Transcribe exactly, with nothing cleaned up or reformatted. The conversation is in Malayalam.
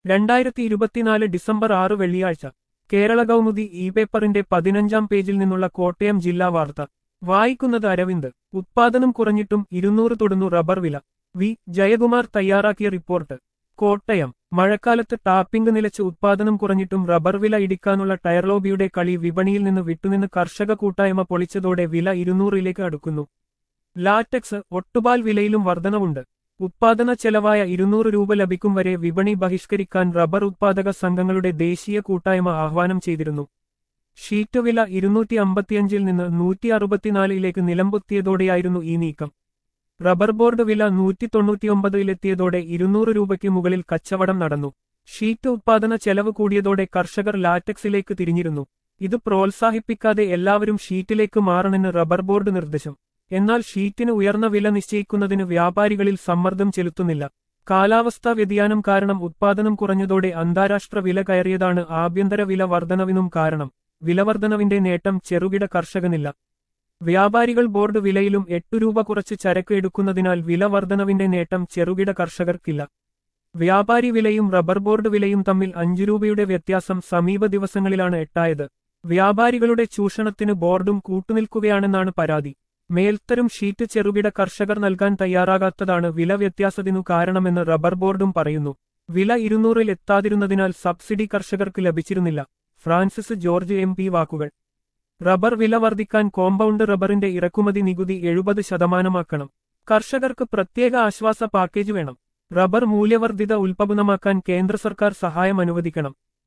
രണ്ടായിരത്തി ഇരുപത്തിനാല് ഡിസംബർ ആറ് വെള്ളിയാഴ്ച കേരള കൗമുദി ഇ പേപ്പറിന്റെ പതിനഞ്ചാം പേജിൽ നിന്നുള്ള കോട്ടയം ജില്ലാ വാർത്ത വായിക്കുന്നത് അരവിന്ദ്. ഉത്പാദനം കുറഞ്ഞിട്ടും ഇരുന്നൂറ് തൊടുന്നു റബ്ബർ വില. വി ജയകുമാർ തയ്യാറാക്കിയ റിപ്പോർട്ട്. കോട്ടയം. മഴക്കാലത്ത് ടാപ്പിംഗ് നിലച്ച് ഉത്പാദനം കുറഞ്ഞിട്ടും റബ്ബർ വില ഇടിക്കാനുള്ള ടയർ ലോബിയുടെ കളി വിപണിയിൽ നിന്ന് വിട്ടുനിന്ന് കർഷക കൂട്ടായ്മ പൊളിച്ചതോടെ വില ഇരുന്നൂറിലേക്ക് അടുക്കുന്നു. ലാറ്റക്സ്, ഒട്ടുപാൽ വിലയിലും വർധനവുണ്ട്. ഉത്പാദന ചെലവായ ഇരുന്നൂറ് രൂപ ലഭിക്കും വരെ വിപണി ബഹിഷ്കരിക്കാൻ റബ്ബർ ഉത്പാദക സംഘങ്ങളുടെ ദേശീയ കൂട്ടായ്മ ആഹ്വാനം ചെയ്തിരുന്നു. ഷീറ്റ് വില ഇരുന്നൂറ്റി അമ്പത്തിയഞ്ചിൽ നിന്ന് നൂറ്റി അറുപത്തിനാലിലേക്ക് നിലംപൊത്തിയതോടെയായിരുന്നു ഈ നീക്കം. റബ്ബർ ബോർഡ് വില നൂറ്റി തൊണ്ണൂറ്റിയൊമ്പതിലെത്തിയതോടെ ഇരുന്നൂറ് രൂപയ്ക്ക് മുകളിൽ കച്ചവടം നടന്നു. ഷീറ്റ് ഉത്പാദന ചെലവ് കൂടിയതോടെ കർഷകർ ലാറ്റക്സിലേക്ക് തിരിഞ്ഞിരുന്നു. ഇത് പ്രോത്സാഹിപ്പിക്കാതെ എല്ലാവരും ഷീറ്റിലേക്ക് മാറണമെന്ന് റബ്ബർ ബോർഡ് നിർദ്ദേശം. എന്നാൽ ഷീറ്റിന് ഉയർന്ന വില നിശ്ചയിക്കുന്നതിന് വ്യാപാരികളിൽ സമ്മർദ്ദം ചെലുത്തുന്നില്ല. കാലാവസ്ഥാ വ്യതിയാനം കാരണം ഉത്പാദനം കുറഞ്ഞതോടെ അന്താരാഷ്ട്ര വില കയറിയതാണ് ആഭ്യന്തര വില വർധനവിനും കാരണം. വിലവർധനവിന്റെ നേട്ടം ചെറുകിട കർഷകനില്ല. വ്യാപാരികൾ ബോർഡ് വിലയിലും എട്ടു രൂപ കുറച്ച് ചരക്ക് എടുക്കുന്നതിനാൽ വില വർധനവിന്റെ നേട്ടം ചെറുകിട കർഷകർക്കില്ല. വ്യാപാരി വിലയും റബ്ബർ ബോർഡ് വിലയും തമ്മിൽ അഞ്ചു രൂപയുടെ വ്യത്യാസം സമീപ ദിവസങ്ങളിലാണ് എട്ടായത്. വ്യാപാരികളുടെ ചൂഷണത്തിന് ബോർഡും കൂട്ടുനിൽക്കുകയാണെന്നാണ് പരാതി. മേൽത്തരം ഷീറ്റ് ചെറുകിട കർഷകർ നൽകാൻ തയ്യാറാകാത്തതാണ് വില വ്യത്യാസത്തിനു കാരണമെന്ന് റബ്ബർ ബോർഡും പറയുന്നു. വില ഇരുന്നൂറിൽ എത്താതിരുന്നതിനാൽ സബ്സിഡി കർഷകർക്ക് ലഭിച്ചിരുന്നില്ല. ഫ്രാൻസിസ് ജോർജ് എം പി വാക്കുകൾ. റബ്ബർ വില വർദ്ധിക്കാൻ കോമ്പൗണ്ട് റബ്ബറിന്റെ ഇറക്കുമതി നികുതി എഴുപത് ശതമാനമാക്കണം. കർഷകർക്ക് പ്രത്യേക ആശ്വാസ പാക്കേജ് വേണം. റബ്ബർ മൂല്യവർദ്ധിത ഉൽപ്പന്നമാക്കാൻ കേന്ദ്ര സർക്കാർ സഹായം അനുവദിക്കണം.